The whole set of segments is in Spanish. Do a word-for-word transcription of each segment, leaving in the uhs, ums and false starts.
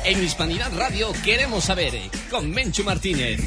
En Hispanidad Radio queremos saber, con Menchu Martínez.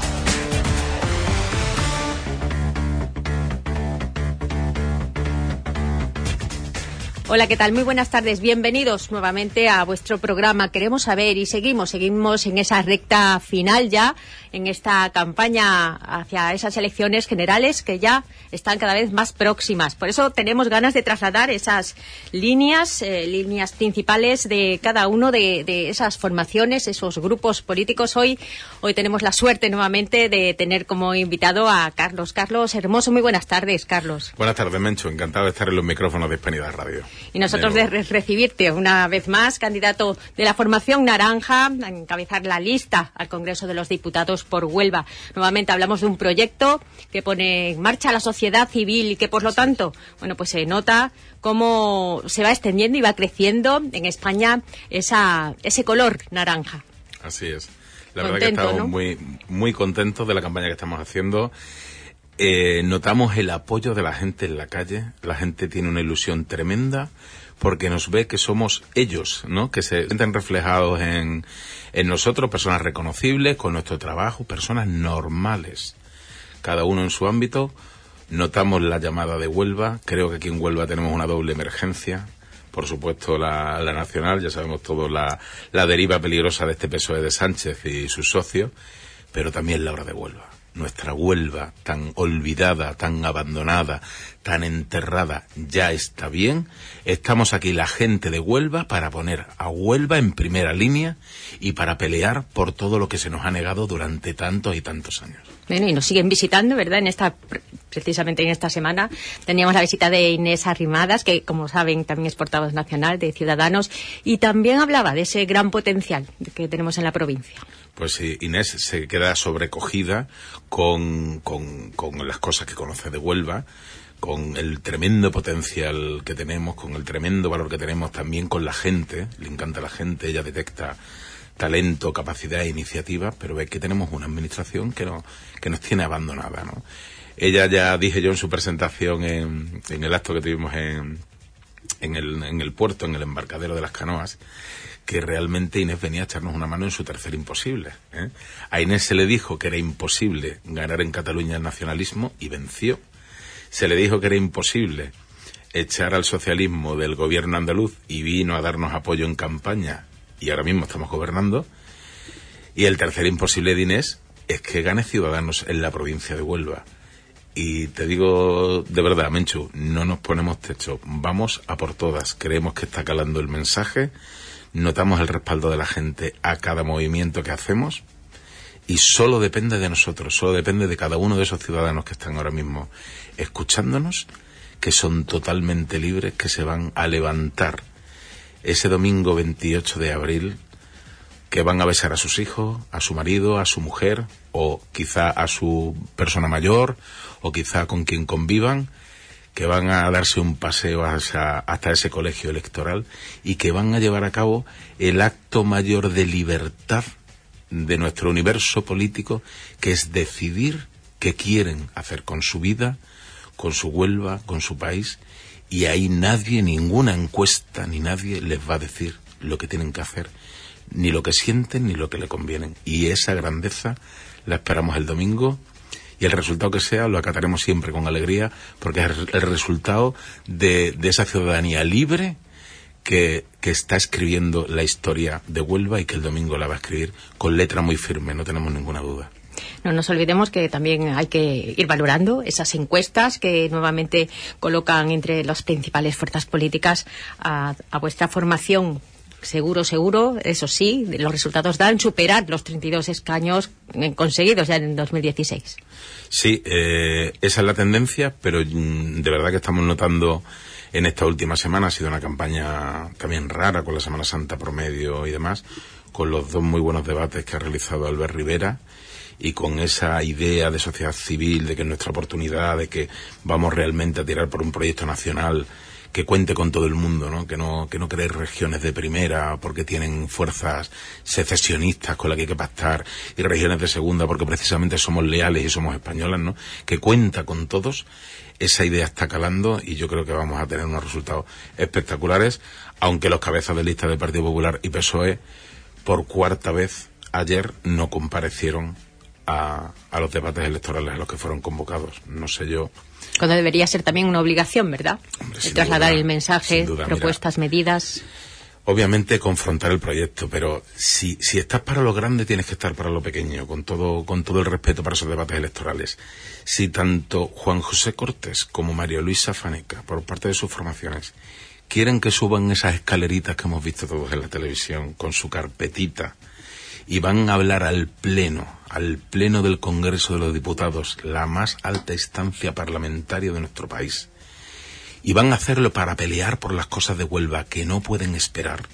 Hola, ¿qué tal? Muy buenas tardes. Bienvenidos nuevamente a vuestro programa. Queremos saber y seguimos, seguimos en esa recta final ya, en esta campaña hacia esas elecciones generales que ya están cada vez más próximas. Por eso tenemos ganas de trasladar esas líneas, eh, líneas principales de cada uno de, de esas formaciones, esos grupos políticos. Hoy, hoy tenemos la suerte nuevamente de tener como invitado a Carlos. Carlos Hermoso, muy buenas tardes, Carlos. Buenas tardes, Mencho. Encantado de estar en los micrófonos de Hispanidad Radio. Y nosotros de, de recibirte una vez más, candidato de la formación naranja, a encabezar la lista al Congreso de los Diputados por Huelva. Nuevamente hablamos de un proyecto que pone en marcha la sociedad civil y que, por lo tanto, bueno, pues se nota cómo se va extendiendo y va creciendo en España esa, ese color naranja. Así es. La Contento, verdad que estamos, ¿no?, muy, muy contentos de la campaña que estamos haciendo. Eh, notamos el apoyo de la gente en la calle. La gente tiene una ilusión tremenda porque nos ve que somos ellos, ¿no? Que se sienten reflejados en, en nosotros, personas reconocibles con nuestro trabajo, personas normales, cada uno en su ámbito. Notamos la llamada de Huelva. Creo que aquí en Huelva tenemos una doble emergencia. Por supuesto la, la nacional, ya sabemos todos la, la deriva peligrosa de este P S O E de Sánchez y sus socios, pero también la hora de Huelva. Nuestra Huelva, tan olvidada, tan abandonada, tan enterrada, ya está bien. Estamos aquí la gente de Huelva para poner a Huelva en primera línea y para pelear por todo lo que se nos ha negado durante tantos y tantos años. Bueno, y nos siguen visitando, ¿verdad? En esta, precisamente en esta semana teníamos la visita de Inés Arrimadas, que, como saben, también es portavoz nacional de Ciudadanos, y también hablaba de ese gran potencial que tenemos en la provincia. Pues sí, Inés se queda sobrecogida con, con, con las cosas que conoce de Huelva, con el tremendo potencial que tenemos, con el tremendo valor que tenemos también con la gente. Le encanta la gente, ella detecta talento, capacidad e iniciativa, pero ve que tenemos una administración que, no, que nos tiene abandonada, ¿no? Ella, ya dije yo en su presentación en, en el acto que tuvimos en, en, el, en el puerto, en el embarcadero de las canoas, que realmente Inés venía a echarnos una mano en su tercer imposible, ¿eh? A Inés se le dijo que era imposible ganar en Cataluña el nacionalismo y venció. Se le dijo que era imposible echar al socialismo del gobierno andaluz y vino a darnos apoyo en campaña y ahora mismo estamos gobernando. Y el tercer imposible de Inés es que gane Ciudadanos en la provincia de Huelva. Y te digo de verdad, Menchu, no nos ponemos techo, vamos a por todas. Creemos que está calando el mensaje. Notamos el respaldo de la gente a cada movimiento que hacemos y solo depende de nosotros, solo depende de cada uno de esos ciudadanos que están ahora mismo escuchándonos, que son totalmente libres, que se van a levantar ese domingo veintiocho de abril, que van a besar a sus hijos, a su marido, a su mujer, o quizá a su persona mayor, o quizá con quien convivan, que van a darse un paseo hasta, hasta ese colegio electoral y que van a llevar a cabo el acto mayor de libertad de nuestro universo político, que es decidir qué quieren hacer con su vida, con su Huelva, con su país, y ahí nadie, ninguna encuesta, ni nadie les va a decir lo que tienen que hacer, ni lo que sienten, ni lo que le convienen. Y esa grandeza la esperamos el domingo. Y el resultado que sea lo acataremos siempre con alegría, porque es el resultado de, de esa ciudadanía libre que, que está escribiendo la historia de Huelva y que el domingo la va a escribir con letra muy firme, no tenemos ninguna duda. No nos olvidemos que también hay que ir valorando esas encuestas que nuevamente colocan entre las principales fuerzas políticas a, a vuestra formación. Seguro, seguro, eso sí, los resultados dan superar los treinta y dos escaños conseguidos ya en dos mil dieciséis. Sí, eh, esa es la tendencia, pero de verdad que estamos notando en esta última semana, ha sido una campaña también rara con la Semana Santa promedio y demás, con los dos muy buenos debates que ha realizado Albert Rivera y con esa idea de sociedad civil, de que es nuestra oportunidad, de que vamos realmente a tirar por un proyecto nacional que cuente con todo el mundo, ¿no? Que no, que no cree regiones de primera porque tienen fuerzas secesionistas con las que hay que pactar y regiones de segunda porque precisamente somos leales y somos españolas, ¿no? Que cuenta con todos. Esa idea está calando y yo creo que vamos a tener unos resultados espectaculares, aunque los cabezas de lista del Partido Popular y P S O E por cuarta vez ayer no comparecieron a, a los debates electorales a los que fueron convocados. No sé yo. Cuando debería ser también una obligación, ¿verdad? Hombre, de trasladar duda, el mensaje, duda, propuestas, mira, medidas. Obviamente confrontar el proyecto, pero si, si estás para lo grande tienes que estar para lo pequeño, con todo, con todo el respeto para esos debates electorales. Si tanto Juan José Cortés como María Luisa Faneca, por parte de sus formaciones, quieren que suban esas escaleritas que hemos visto todos en la televisión, con su carpetita, y van a hablar al pleno, al pleno del Congreso de los Diputados, la más alta instancia parlamentaria de nuestro país, y van a hacerlo para pelear por las cosas de Huelva que no pueden esperar,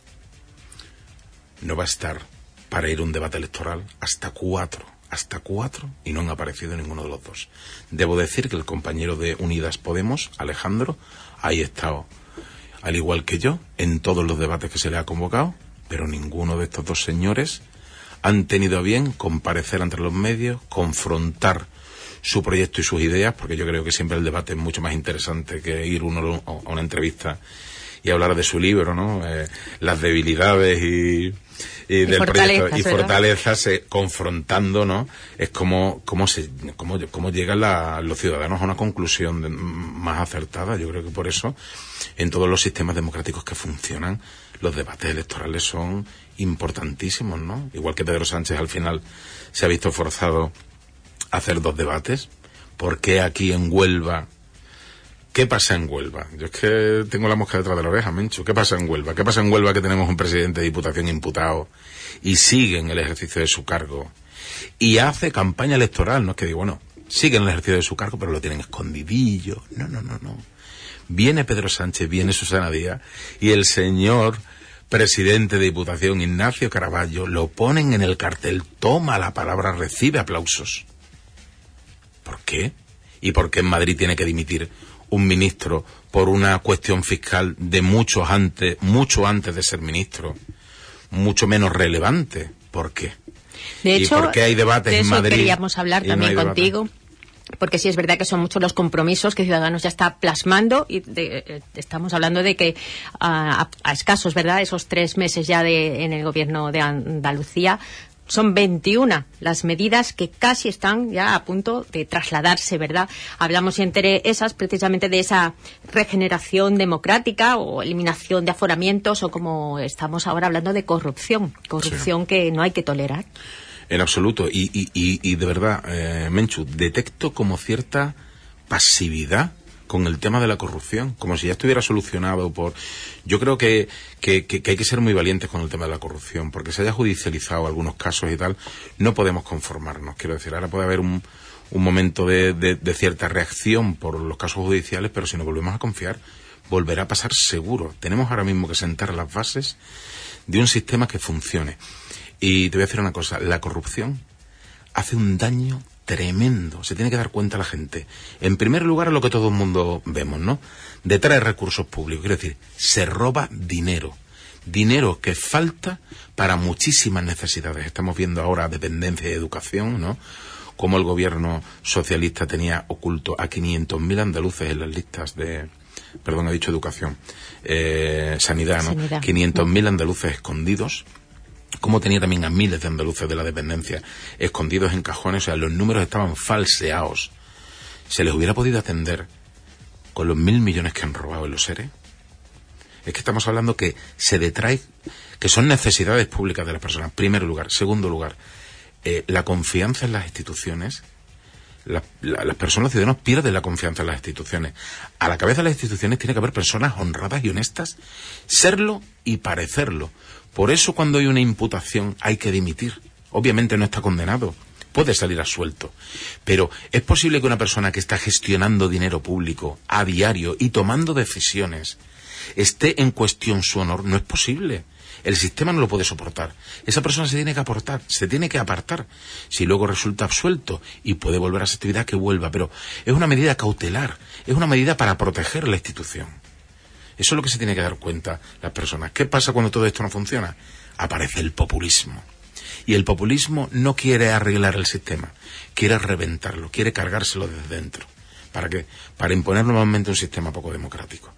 no va a estar para ir a un debate electoral hasta cuatro, hasta cuatro, y no han aparecido ninguno de los dos. Debo decir que el compañero de Unidas Podemos, Alejandro, ahí ha estado, al igual que yo, en todos los debates que se le ha convocado, pero ninguno de estos dos señores han tenido a bien comparecer ante los medios, confrontar su proyecto y sus ideas, porque yo creo que siempre el debate es mucho más interesante que ir uno a una entrevista y hablar de su libro, ¿no? Eh, las debilidades y, y, y del proyecto y fortalezas eh, confrontando, ¿no? Es como cómo se cómo, cómo llegan la, los ciudadanos a una conclusión de, más acertada. Yo creo que por eso en todos los sistemas democráticos que funcionan los debates electorales son importantísimos, ¿no? Igual que Pedro Sánchez al final se ha visto forzado a hacer dos debates. ¿Por qué aquí en Huelva? ¿Qué pasa en Huelva? Yo es que tengo la mosca detrás de la oreja, Menchu. ¿Qué pasa en Huelva? ¿Qué pasa en Huelva que tenemos un presidente de Diputación imputado y sigue en el ejercicio de su cargo y hace campaña electoral? No es que digo, bueno, sigue en el ejercicio de su cargo, pero lo tienen escondidillo. No, no, no, no. Viene Pedro Sánchez, viene Susana Díaz y el señor presidente de Diputación, Ignacio Caraballo, lo ponen en el cartel, toma la palabra, recibe aplausos. ¿Por qué? ¿Y por qué en Madrid tiene que dimitir un ministro por una cuestión fiscal de mucho antes, mucho antes de ser ministro, mucho menos relevante? ¿Por qué? De hecho, ¿y por qué hay debates de eso en Madrid? Queríamos hablar también no contigo. Debate? Porque sí es verdad que son muchos los compromisos que Ciudadanos ya está plasmando y de, eh, estamos hablando de que a, a, a escasos, ¿verdad?, esos tres meses ya de, en el gobierno de Andalucía, son veintiuna las medidas que casi están ya a punto de trasladarse, ¿verdad? Hablamos entre esas precisamente de esa regeneración democrática o eliminación de aforamientos o como estamos ahora hablando de corrupción, corrupción sí. que no hay que tolerar. En absoluto. Y, y, y, y de verdad, eh, Menchu, detecto como cierta pasividad con el tema de la corrupción, como si ya estuviera solucionado por... Yo creo que, que, que, que hay que ser muy valientes con el tema de la corrupción, porque se haya judicializado algunos casos y tal, no podemos conformarnos. Quiero decir, ahora puede haber un, un momento de, de, de cierta reacción por los casos judiciales, pero si nos volvemos a confiar, volverá a pasar seguro. Tenemos ahora mismo que sentar las bases de un sistema que funcione. Y te voy a decir una cosa, la corrupción hace un daño tremendo, se tiene que dar cuenta la gente. En primer lugar, lo que todo el mundo vemos, ¿no? Detrás de recursos públicos, quiero decir, se roba dinero. Dinero que falta para muchísimas necesidades. Estamos viendo ahora dependencia y educación, ¿no? Como el gobierno socialista tenía oculto a quinientos mil andaluces en las listas de... Perdón, he dicho educación. Eh, sanidad, ¿no? Sanidad. quinientos mil andaluces escondidos. Como tenía también a miles de andaluces de la dependencia escondidos en cajones, o sea, los números estaban falseados. ¿Se les hubiera podido atender con los mil millones que han robado en los ERE? Es que estamos hablando que se detrae, que son necesidades públicas de las personas, primer lugar. Segundo lugar, eh, la confianza en las instituciones. La, la, las personas, los ciudadanos pierden la confianza en las instituciones. A la cabeza de las instituciones tiene que haber personas honradas y honestas, serlo y parecerlo. Por eso cuando hay una imputación hay que dimitir. Obviamente no está condenado, puede salir absuelto. Pero es posible que una persona que está gestionando dinero público a diario y tomando decisiones esté en cuestión su honor. No es posible. El sistema no lo puede soportar. Esa persona se tiene que aportar, se tiene que apartar. Si luego resulta absuelto y puede volver a esa actividad, que vuelva. Pero es una medida cautelar, es una medida para proteger la institución. Eso es lo que se tiene que dar cuenta las personas. ¿Qué pasa cuando todo esto no funciona? Aparece el populismo. Y el populismo no quiere arreglar el sistema, quiere reventarlo, quiere cargárselo desde dentro. ¿Para qué? Para imponer nuevamente un sistema poco democrático.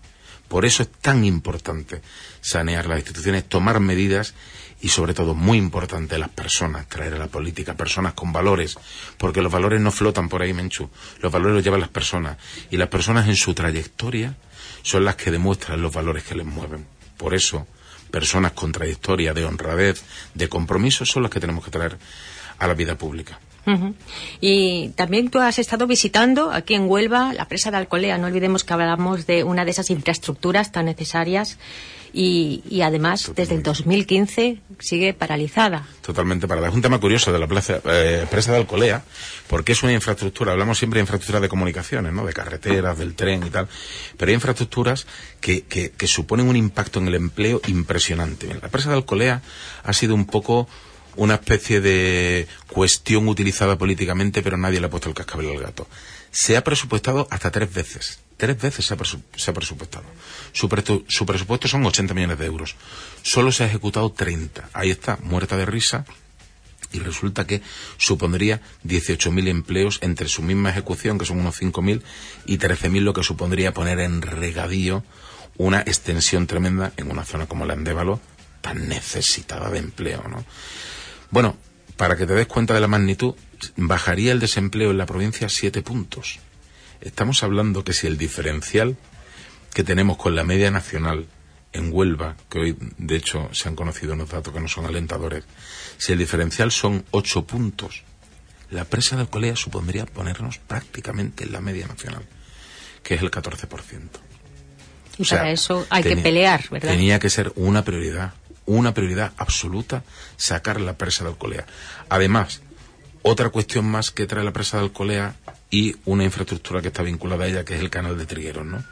Por eso es tan importante sanear las instituciones, tomar medidas y, sobre todo, muy importante, las personas, traer a la política personas con valores, porque los valores no flotan por ahí, Menchu, los valores los llevan las personas, y las personas en su trayectoria son las que demuestran los valores que les mueven. Por eso, personas con trayectoria de honradez, de compromiso, son las que tenemos que traer a la vida pública. Uh-huh. Y también tú has estado visitando aquí en Huelva la presa de Alcolea. No olvidemos que hablamos de una de esas infraestructuras tan necesarias y, y además Totalmente. Desde el dos mil quince sigue paralizada. Totalmente parada. Es un tema curioso de la plaza, eh, presa de Alcolea, porque es una infraestructura, hablamos siempre de infraestructura de comunicaciones, ¿no? De carreteras, del tren y tal, pero hay infraestructuras que, que, que suponen un impacto en el empleo impresionante. La presa de Alcolea ha sido un poco una especie de cuestión utilizada políticamente, pero nadie le ha puesto el cascabel al gato. Se ha presupuestado hasta tres veces. Tres veces se ha, presu se ha presupuestado. Su, pre su presupuesto son ochenta millones de euros. Solo se ha ejecutado treinta. Ahí está, muerta de risa. Y resulta que supondría dieciocho mil empleos entre su misma ejecución, que son unos cinco mil, y trece mil, lo que supondría poner en regadío una extensión tremenda en una zona como la Andévalo, tan necesitada de empleo, ¿no? Bueno, para que te des cuenta de la magnitud, bajaría el desempleo en la provincia siete puntos. Estamos hablando que si el diferencial que tenemos con la media nacional en Huelva, que hoy de hecho se han conocido unos datos que no son alentadores, si el diferencial son ocho puntos, la presa de Alcolea supondría ponernos prácticamente en la media nacional, que es el catorce por ciento. Y o sea, para eso hay tenía, que pelear, ¿verdad? Tenía que ser una prioridad. Una prioridad absoluta, sacar la presa de Alcolea. Además, otra cuestión más que trae la presa de Alcolea y una infraestructura que está vinculada a ella, que es el canal de Trigueros, ¿no?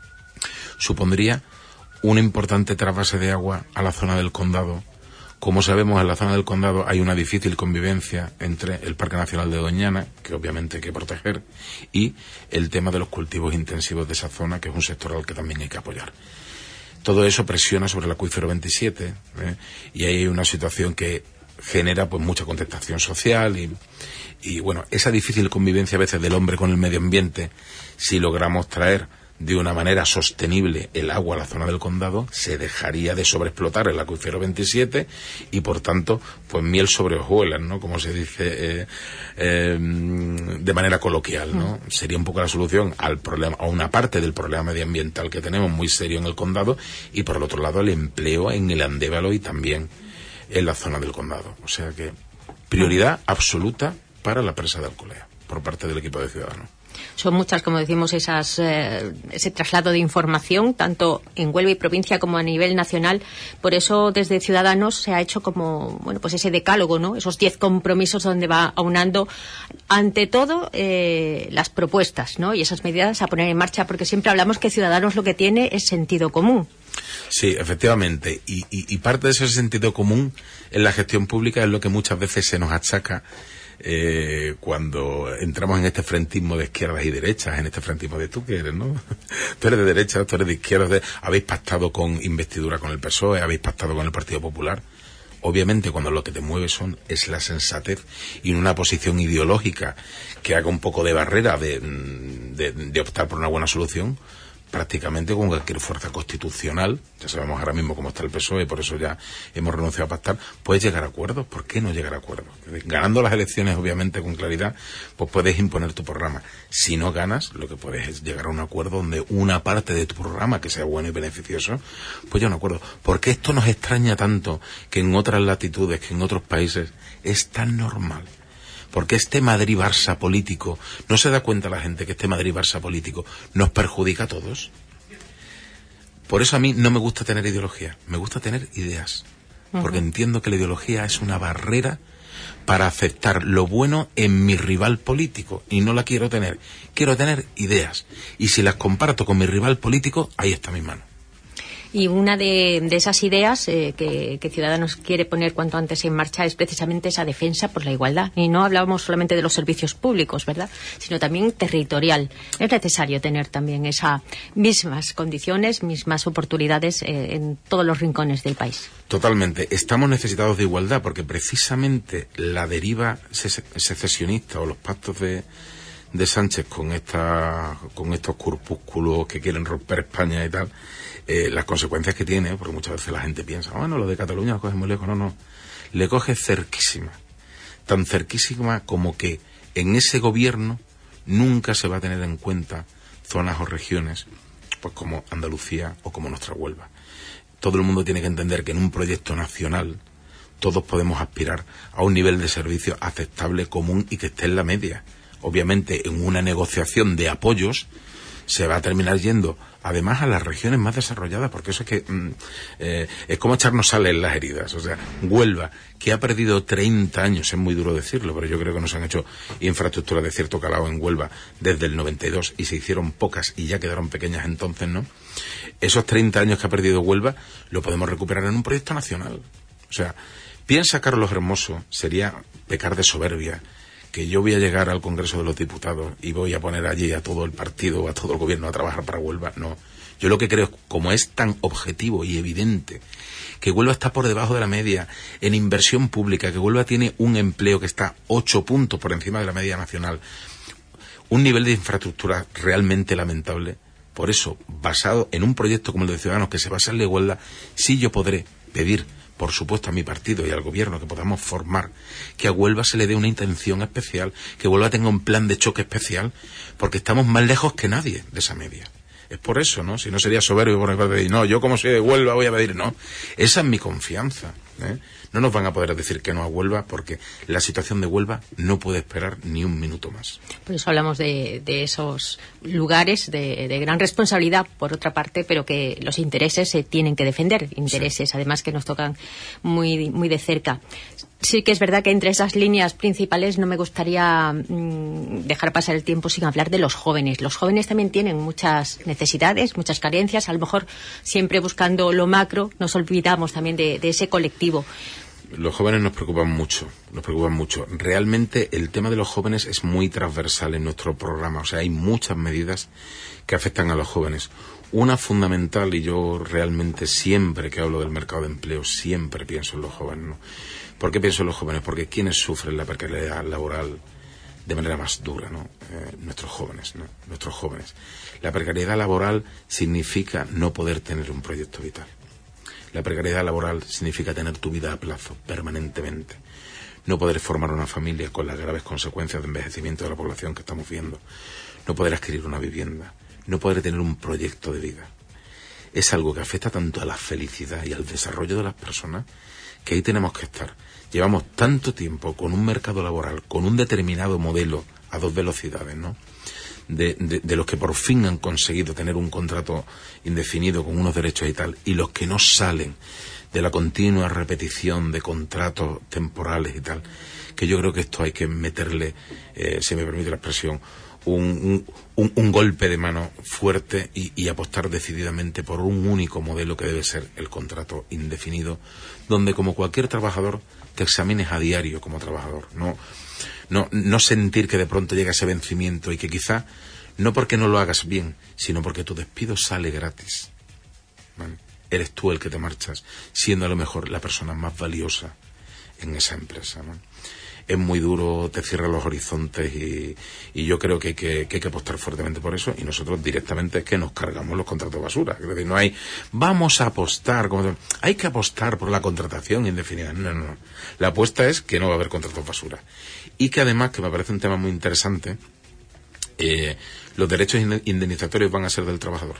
Supondría una importante trasvase de agua a la zona del condado. Como sabemos, en la zona del condado hay una difícil convivencia entre el Parque Nacional de Doñana, que obviamente hay que proteger, y el tema de los cultivos intensivos de esa zona, que es un sector al que también hay que apoyar. Todo eso presiona sobre el acuífero veintisiete, ¿eh? Y ahí hay una situación que genera pues mucha contestación social y, y bueno, esa difícil convivencia a veces del hombre con el medio ambiente, si logramos traer de una manera sostenible el agua a la zona del condado, se dejaría de sobreexplotar el acuífero veintisiete y por tanto pues miel sobre hojuelas, ¿no? Como se dice eh, eh, de manera coloquial, ¿no? Mm. Sería un poco la solución al problema, a una parte del problema medioambiental que tenemos muy serio en el condado, y por el otro lado el empleo en el Andévalo y también en la zona del condado. O sea que prioridad absoluta para la presa de Alcolea por parte del equipo de Ciudadanos. Son muchas, como decimos, esas, eh, ese traslado de información, tanto en Huelva y provincia como a nivel nacional. Por eso, desde Ciudadanos se ha hecho como, bueno, pues ese decálogo, ¿no? Esos diez compromisos donde va aunando, ante todo, eh, las propuestas, ¿no? Y esas medidas a poner en marcha, porque siempre hablamos que Ciudadanos lo que tiene es sentido común. Sí, efectivamente. Y, y, y parte de ese sentido común en la gestión pública es lo que muchas veces se nos achaca Eh, cuando entramos en este frentismo de izquierdas y derechas, en este frentismo de tú que eres, ¿no? Tú eres de derecha, tú eres de izquierdas, de... habéis pactado con investidura con el P S O E, habéis pactado con el Partido Popular. Obviamente cuando lo que te mueve son es la sensatez y una posición ideológica que haga un poco de barrera de, de, de optar por una buena solución, prácticamente con cualquier fuerza constitucional, ya sabemos ahora mismo cómo está el P S O E, por eso ya hemos renunciado a pactar, puedes llegar a acuerdos. ¿Por qué no llegar a acuerdos? Ganando las elecciones, obviamente, con claridad, pues puedes imponer tu programa. Si no ganas, lo que puedes es llegar a un acuerdo donde una parte de tu programa, que sea bueno y beneficioso, pues ya un acuerdo. ¿Por qué esto nos extraña tanto que en otras latitudes, que en otros países, es tan normal? Porque este Madrid-Barça político, ¿no se da cuenta la gente que este Madrid-Barça político nos perjudica a todos? Por eso a mí no me gusta tener ideología, me gusta tener ideas. Porque uh-huh. entiendo que la ideología es una barrera para aceptar lo bueno en mi rival político. Y no la quiero tener, quiero tener ideas. Y si las comparto con mi rival político, ahí está mi mano. Y una de, de esas ideas eh, que, que Ciudadanos quiere poner cuanto antes en marcha es precisamente esa defensa por la igualdad. Y no hablábamos solamente de los servicios públicos, ¿verdad?, sino también territorial. Es necesario tener también esas mismas condiciones, mismas oportunidades eh, en todos los rincones del país. Totalmente. Estamos necesitados de igualdad porque precisamente la deriva secesionista o los pactos de... de Sánchez con esta con estos corpúsculos que quieren romper España y tal, eh, las consecuencias que tiene, porque muchas veces la gente piensa, bueno, lo de Cataluña lo coge muy lejos. No, no, le coge cerquísima, tan cerquísima como que en ese gobierno nunca se va a tener en cuenta zonas o regiones pues como Andalucía o como nuestra Huelva. Todo el mundo tiene que entender que en un proyecto nacional todos podemos aspirar a un nivel de servicio aceptable, común y que esté en la media. Obviamente, en una negociación de apoyos se va a terminar yendo, además, a las regiones más desarrolladas, porque eso es que mm, eh, es como echarnos sal en las heridas. O sea, Huelva, que ha perdido treinta años, es muy duro decirlo, pero yo creo que no se han hecho infraestructuras de cierto calado en Huelva desde el noventa y dos, y se hicieron pocas y ya quedaron pequeñas entonces, ¿no? Esos treinta años que ha perdido Huelva lo podemos recuperar en un proyecto nacional. O sea, piensa Carlos Hermoso, sería pecar de soberbia, que yo voy a llegar al Congreso de los Diputados y voy a poner allí a todo el partido, a todo el gobierno a trabajar para Huelva. No, yo lo que creo es, como es tan objetivo y evidente que Huelva está por debajo de la media en inversión pública, que Huelva tiene un empleo que está ocho puntos por encima de la media nacional, un nivel de infraestructura realmente lamentable. Por eso, basado en un proyecto como el de Ciudadanos, que se basa en la igualdad, sí yo podré pedir, por supuesto, a mi partido y al gobierno que podamos formar, que a Huelva se le dé una intención especial, que Huelva tenga un plan de choque especial, porque estamos más lejos que nadie de esa media. Es por eso, ¿no? Si no sería soberbio por pedir, no, yo como soy de Huelva voy a pedir, no. Esa es mi confianza, ¿eh? No nos van a poder decir que no a Huelva, porque la situación de Huelva no puede esperar ni un minuto más. Por eso hablamos de, de esos lugares de, de gran responsabilidad, por otra parte, pero que los intereses se tienen que defender, intereses, sí, además que nos tocan muy, muy de cerca. Sí que es verdad que entre esas líneas principales no me gustaría mmm, dejar pasar el tiempo sin hablar de los jóvenes. Los jóvenes también tienen muchas necesidades, muchas carencias. A lo mejor siempre buscando lo macro nos olvidamos también de, de ese colectivo. Los jóvenes nos preocupan mucho, nos preocupan mucho. Realmente el tema de los jóvenes es muy transversal en nuestro programa. O sea, hay muchas medidas que afectan a los jóvenes. Una fundamental, y yo realmente siempre que hablo del mercado de empleo, siempre pienso en los jóvenes, ¿no? ¿Por qué pienso en los jóvenes? Porque quienes sufren la precariedad laboral de manera más dura, ¿no? Eh, nuestros jóvenes, ¿no? Nuestros jóvenes. La precariedad laboral significa no poder tener un proyecto vital. La precariedad laboral significa tener tu vida a plazo, permanentemente. No poder formar una familia con las graves consecuencias de envejecimiento de la población que estamos viendo. No poder adquirir una vivienda. No poder tener un proyecto de vida. Es algo que afecta tanto a la felicidad y al desarrollo de las personas que ahí tenemos que estar. Llevamos tanto tiempo con un mercado laboral, con un determinado modelo a dos velocidades, ¿no? De, de, de los que por fin han conseguido tener un contrato indefinido con unos derechos y tal, y los que no salen de la continua repetición de contratos temporales y tal, que yo creo que esto hay que meterle, eh, si me permite la expresión, un, un, un, un golpe de mano fuerte y, y apostar decididamente por un único modelo que debe ser el contrato indefinido, donde como cualquier trabajador te examines a diario como trabajador, no No, no sentir que de pronto llega ese vencimiento y que quizá, no porque no lo hagas bien, sino porque tu despido sale gratis. ¿Vale? Eres tú el que te marchas, siendo a lo mejor la persona más valiosa en esa empresa, ¿no? Es muy duro, te cierra los horizontes y, y yo creo que hay que, que hay que apostar fuertemente por eso, y nosotros directamente es que nos cargamos los contratos basura. Es decir, no hay, vamos a apostar, como, hay que apostar por la contratación indefinida. No, no, no. La apuesta es que no va a haber contratos basura. Y que además, que me parece un tema muy interesante, eh, los derechos indemnizatorios van a ser del trabajador.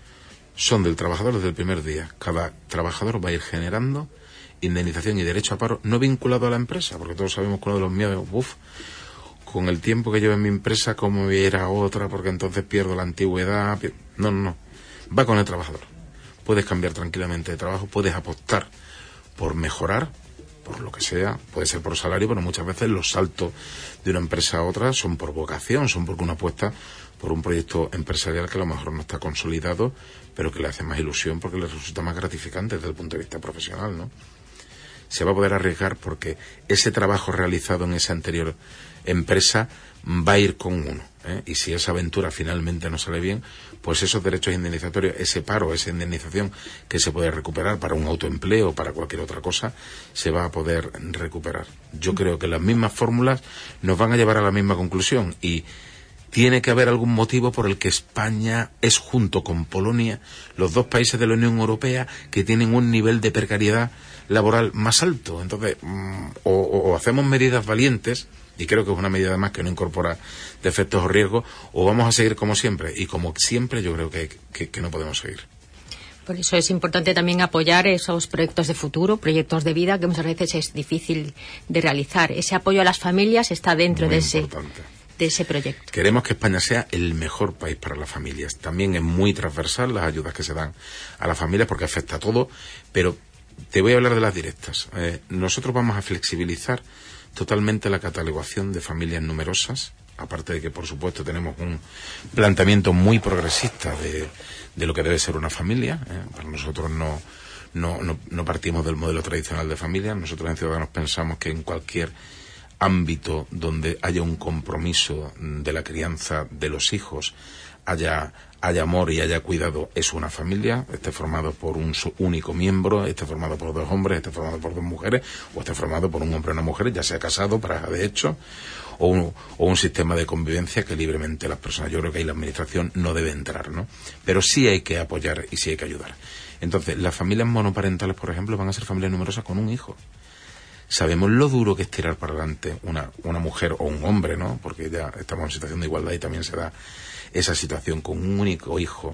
Son del trabajador desde el primer día. Cada trabajador va a ir generando indemnización y derecho a paro no vinculado a la empresa, porque todos sabemos que uno de los miedos, uff, con el tiempo que llevo en mi empresa, ¿cómo voy a ir a otra? Porque entonces pierdo la antigüedad. Pier... No, no, no. Va con el trabajador. Puedes cambiar tranquilamente de trabajo, puedes apostar por mejorar, por lo que sea, puede ser por salario, pero muchas veces los saltos de una empresa a otra son por vocación, son porque una apuesta por un proyecto empresarial que a lo mejor no está consolidado, pero que le hace más ilusión porque le resulta más gratificante desde el punto de vista profesional, ¿no? Se va a poder arriesgar porque ese trabajo realizado en esa anterior empresa va a ir con uno, ¿eh? Y si esa aventura finalmente no sale bien, pues esos derechos indemnizatorios, ese paro, esa indemnización que se puede recuperar para un autoempleo o para cualquier otra cosa, se va a poder recuperar. Yo creo que las mismas fórmulas nos van a llevar a la misma conclusión, y tiene que haber algún motivo por el que España es, junto con Polonia, los dos países de la Unión Europea que tienen un nivel de precariedad laboral más alto. Entonces, o, o hacemos medidas valientes, y creo que es una medida además que no incorpora defectos o riesgos, o vamos a seguir como siempre. Y como siempre yo creo que, que, que no podemos seguir. Por eso es importante también apoyar esos proyectos de futuro, proyectos de vida, que muchas veces es difícil de realizar. Ese apoyo a las familias está dentro de ese, de ese proyecto. Queremos que España sea el mejor país para las familias. También es muy transversal las ayudas que se dan a las familias porque afecta a todo, pero te voy a hablar de las directas. Eh, nosotros vamos a flexibilizar totalmente la catalogación de familias numerosas, aparte de que, por supuesto, tenemos un planteamiento muy progresista de, de lo que debe ser una familia. ¿eh? Para nosotros no, no, no, no partimos del modelo tradicional de familia. Nosotros en Ciudadanos pensamos que en cualquier ámbito donde haya un compromiso de la crianza de los hijos, haya, haya amor y haya cuidado, es una familia, esté formado por un único miembro, esté formado por dos hombres, esté formado por dos mujeres, o esté formado por un hombre y una mujer, ya sea casado, pareja de hecho, o un, o un sistema de convivencia que libremente las personas, yo creo que ahí la administración no debe entrar, ¿no? Pero sí hay que apoyar y sí hay que ayudar. Entonces, las familias monoparentales, por ejemplo, van a ser familias numerosas con un hijo. Sabemos lo duro que es tirar para adelante una, una mujer o un hombre, ¿no? Porque ya estamos en situación de igualdad y también se da esa situación con un único hijo.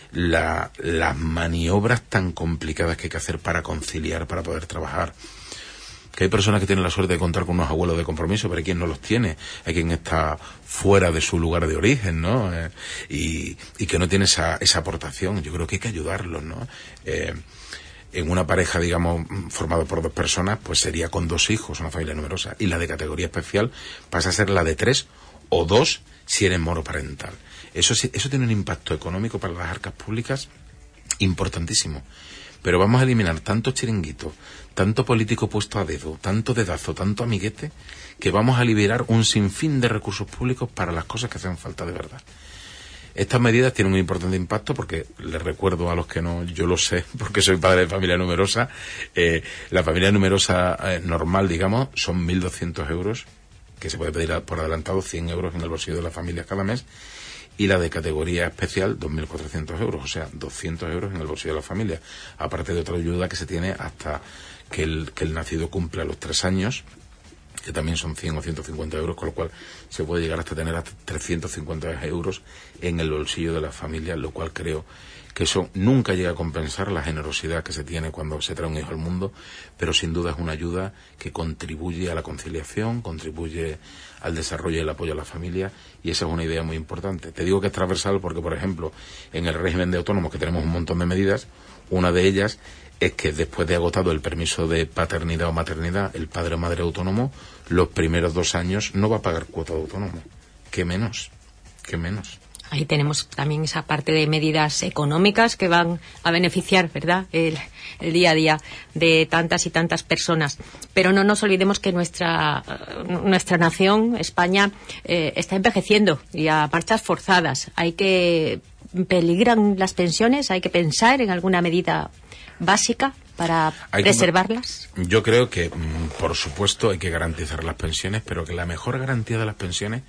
La, las maniobras tan complicadas que hay que hacer para conciliar, para poder trabajar. Que hay personas que tienen la suerte de contar con unos abuelos de compromiso, pero hay quien no los tiene. Hay quien está fuera de su lugar de origen, ¿no? Eh, y, y que no tiene esa, esa aportación. Yo creo que hay que ayudarlos, ¿no? Eh, En una pareja, digamos, formada por dos personas, pues sería con dos hijos, una familia numerosa. Y la de categoría especial pasa a ser la de tres o dos si eres monoparental. Eso, eso tiene un impacto económico para las arcas públicas importantísimo. Pero vamos a eliminar tanto chiringuito, tanto político puesto a dedo, tanto dedazo, tanto amiguete, que vamos a liberar un sinfín de recursos públicos para las cosas que hacen falta de verdad. Estas medidas tienen un importante impacto porque, les recuerdo a los que no, yo lo sé, porque soy padre de familia numerosa, eh, la familia numerosa eh, normal, digamos, son mil doscientos euros, que se puede pedir por adelantado, cien euros en el bolsillo de las familias cada mes, y la de categoría especial, dos mil cuatrocientos euros, o sea, doscientos euros en el bolsillo de la familia, aparte de otra ayuda que se tiene hasta que el, que el nacido cumpla los tres años, que también son cien o ciento cincuenta euros, con lo cual se puede llegar hasta tener hasta trescientos cincuenta euros en el bolsillo de la familia, lo cual creo que eso nunca llega a compensar la generosidad que se tiene cuando se trae un hijo al mundo, pero sin duda es una ayuda que contribuye a la conciliación, contribuye al desarrollo y el apoyo a la familia, y esa es una idea muy importante. Te digo que es transversal porque, por ejemplo, en el régimen de autónomos, que tenemos un montón de medidas, una de ellas es que después de agotado el permiso de paternidad o maternidad, el padre o madre autónomo, los primeros dos años no va a pagar cuota de autónomo. ¿Qué menos? ¿Qué menos? Ahí tenemos también esa parte de medidas económicas que van a beneficiar, ¿verdad?, el, el día a día de tantas y tantas personas. Pero no nos olvidemos que nuestra, nuestra nación, España, eh, está envejeciendo y a marchas forzadas. Hay que... ¿Peligran las pensiones? ¿Hay que pensar en alguna medida básica para hay preservarlas? Que, yo creo que, por supuesto, hay que garantizar las pensiones, pero que la mejor garantía de las pensiones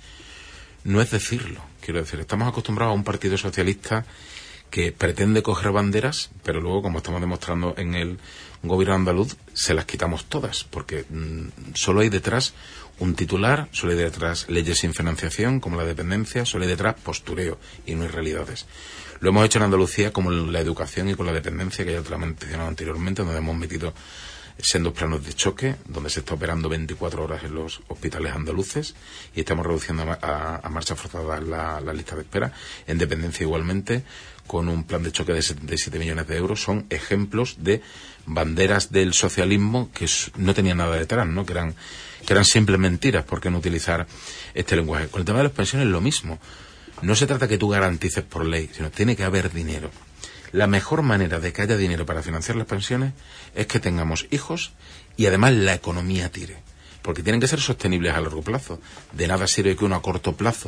no es decirlo. Quiero decir, estamos acostumbrados a un partido socialista que pretende coger banderas, pero luego, como estamos demostrando en el gobierno andaluz, se las quitamos todas, porque mmm, solo hay detrás un titular, solo hay detrás leyes sin financiación, como la dependencia, solo hay detrás postureo y no hay realidades. Lo hemos hecho en Andalucía como en la educación y con la dependencia, que ya te lo he mencionado anteriormente, donde hemos metido sendos planos de choque, donde se está operando veinticuatro horas en los hospitales andaluces y estamos reduciendo a, a, a marcha forzada la, la lista de espera. En dependencia igualmente, con un plan de choque de setenta y siete millones de euros, son ejemplos de banderas del socialismo que no tenían nada detrás, ¿no? Que eran, que eran simples mentiras. ¿Por qué no utilizar este lenguaje? Con el tema de las pensiones es lo mismo. No se trata que tú garantices por ley, sino tiene que haber dinero. La mejor manera de que haya dinero para financiar las pensiones es que tengamos hijos y además la economía tire. Porque tienen que ser sostenibles a largo plazo. De nada sirve que uno a corto plazo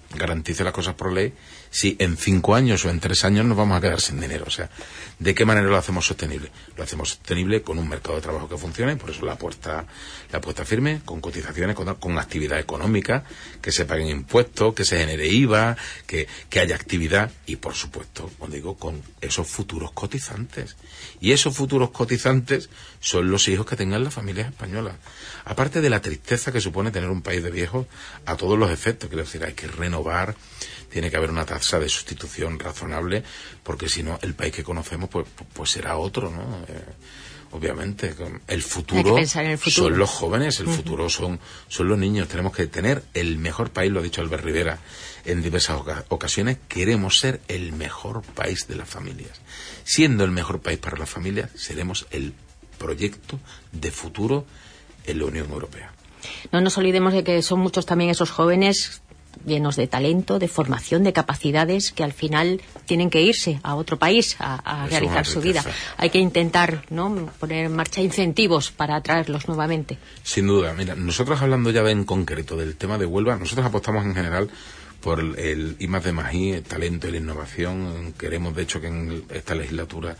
garantice las cosas por ley si en cinco años o en tres años nos vamos a quedar sin dinero. O sea, ¿de qué manera lo hacemos sostenible? Lo hacemos sostenible con un mercado de trabajo que funcione, por eso la apuesta, la apuesta firme, con cotizaciones, con, con actividad económica, que se paguen impuestos, que se genere I V A, que, que haya actividad y, por supuesto, como digo, con esos futuros cotizantes. Y esos futuros cotizantes son los hijos que tengan las familias españolas. Aparte de la tristeza que supone tener un país de viejos a todos los efectos, quiero decir, hay que renovar, tiene que haber una tasa de sustitución razonable, porque si no, el país que conocemos pues, pues será otro, ¿no? Eh, obviamente, el futuro, el futuro son los jóvenes, el uh-huh. futuro son, son los niños. Tenemos que tener el mejor país, lo ha dicho Albert Rivera en diversas oca- ocasiones, queremos ser el mejor país de las familias. Siendo el mejor país para las familias, seremos el proyecto de futuro en la Unión Europea. No nos olvidemos de que son muchos también esos jóvenes llenos de talento, de formación, de capacidades, que al final tienen que irse a otro país a, a realizar su vida. Hay que intentar, ¿no?, poner en marcha incentivos para atraerlos nuevamente. Sin duda. Mira, nosotros hablando ya en concreto del tema de Huelva, nosotros apostamos en general por el, el I más D más I, el talento y la innovación. Queremos, de hecho, que en esta legislatura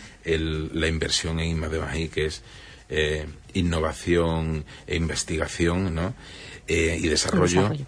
el, la inversión en I más D más I, que es eh, innovación e investigación, ¿no?, eh, y desarrollo, desarrollo.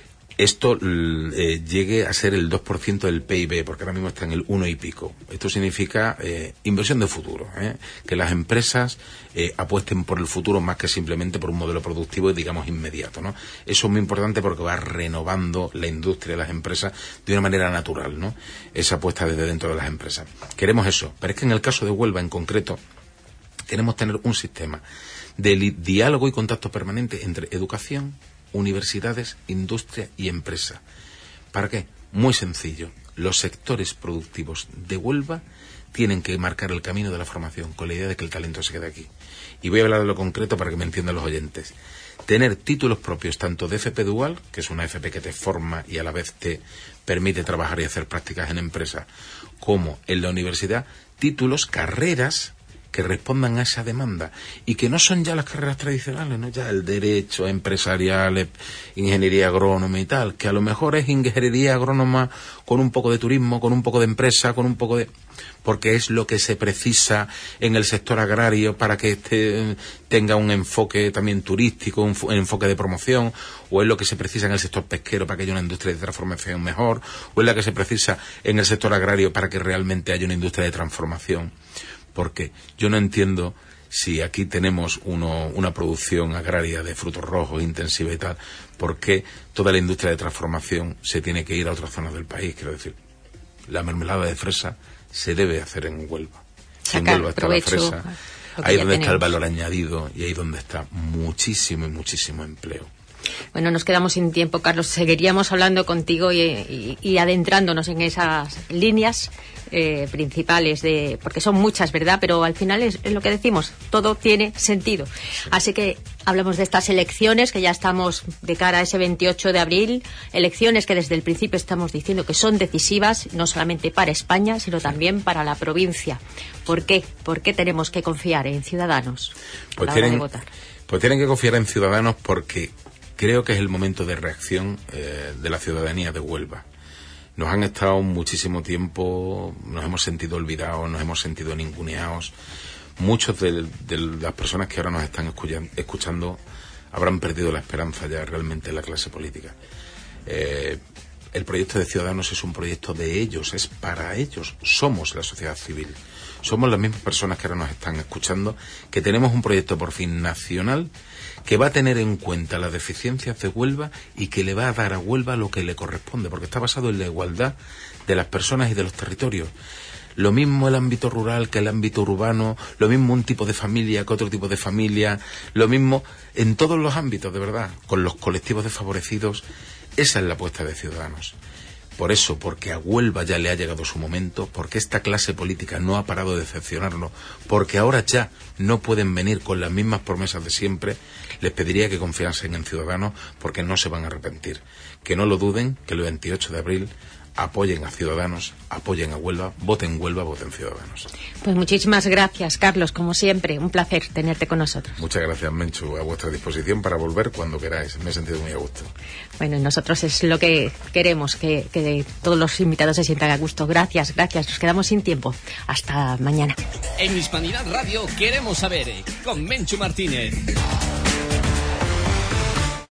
Esto eh, llegue a ser el dos por ciento del P I B, porque ahora mismo está en el uno y pico. Esto significa eh, inversión de futuro, ¿eh? Que las empresas eh, apuesten por el futuro más que simplemente por un modelo productivo, digamos, inmediato, ¿no? Eso es muy importante porque va renovando la industria y las empresas de una manera natural, ¿no? Esa apuesta desde dentro de las empresas. Queremos eso, pero es que en el caso de Huelva en concreto queremos tener un sistema de li- diálogo y contacto permanente entre educación, universidades, industria y empresa. ¿Para qué? Muy sencillo. Los sectores productivos de Huelva tienen que marcar el camino de la formación con la idea de que el talento se quede aquí. Y voy a hablar de lo concreto para que me entiendan los oyentes. Tener títulos propios tanto de F P Dual, que es una F P que te forma y a la vez te permite trabajar y hacer prácticas en empresa, como en la universidad, títulos, carreras que respondan a esa demanda y que no son ya las carreras tradicionales, no ya el derecho empresarial, ingeniería agrónoma y tal, que a lo mejor es ingeniería agrónoma con un poco de turismo, con un poco de empresa, con un poco de... porque es lo que se precisa en el sector agrario para que este tenga un enfoque también turístico, un, un enfoque de promoción, o es lo que se precisa en el sector pesquero para que haya una industria de transformación mejor, o es la que se precisa en el sector agrario para que realmente haya una industria de transformación. Porque yo no entiendo si aquí tenemos uno, una producción agraria de frutos rojos intensiva y tal, ¿por qué toda la industria de transformación se tiene que ir a otras zonas del país? Quiero decir, la mermelada de fresa se debe hacer en Huelva. Si en Huelva está la fresa, ahí es donde está el valor añadido y ahí es donde está muchísimo y muchísimo empleo. Bueno, nos quedamos sin tiempo, Carlos. Seguiríamos hablando contigo y, y, y adentrándonos en esas líneas eh, principales, de porque son muchas, ¿verdad? Pero al final es, es lo que decimos, todo tiene sentido. Sí. Así que hablamos de estas elecciones, que ya estamos de cara a ese veintiocho de abril, elecciones que desde el principio estamos diciendo que son decisivas, no solamente para España, sino también para la provincia. ¿Por qué? ¿Por qué tenemos que confiar en Ciudadanos a pues la tienen, hora de votar? Pues tienen que confiar en Ciudadanos porque creo que es el momento de reacción eh, de la ciudadanía de Huelva. Nos han estado muchísimo tiempo, nos hemos sentido olvidados, nos hemos sentido ninguneados. Muchos de, de las personas que ahora nos están escuchando habrán perdido la esperanza ya realmente en la clase política. Eh, el proyecto de Ciudadanos es un proyecto de ellos, es para ellos. Somos la sociedad civil. Somos las mismas personas que ahora nos están escuchando, que tenemos un proyecto por fin nacional que va a tener en cuenta las deficiencias de Huelva y que le va a dar a Huelva lo que le corresponde, porque está basado en la igualdad de las personas y de los territorios. Lo mismo el ámbito rural que el ámbito urbano, lo mismo un tipo de familia que otro tipo de familia, lo mismo en todos los ámbitos, de verdad, con los colectivos desfavorecidos. Esa es la apuesta de Ciudadanos. Por eso, porque a Huelva ya le ha llegado su momento, porque esta clase política no ha parado de decepcionarnos, porque ahora ya no pueden venir con las mismas promesas de siempre, les pediría que confiasen en Ciudadanos porque no se van a arrepentir. Que no lo duden, que el veintiocho de abril apoyen a Ciudadanos, apoyen a Huelva, voten Huelva, voten Ciudadanos. Pues muchísimas gracias, Carlos, como siempre, un placer tenerte con nosotros. Muchas gracias, Menchu, a vuestra disposición para volver cuando queráis, me he sentido muy a gusto. Bueno, nosotros es lo que queremos, que, que todos los invitados se sientan a gusto. Gracias, gracias, nos quedamos sin tiempo. Hasta mañana. En Hispanidad Radio queremos saber, con Menchu Martínez.